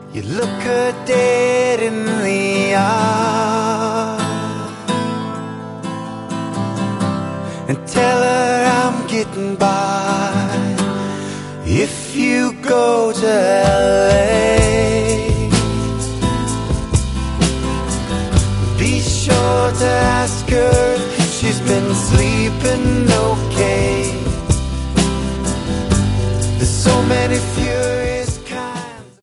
You look her dead in the eye and tell her I'm getting by. If you go to LA, be sure to ask her if she's been sleeping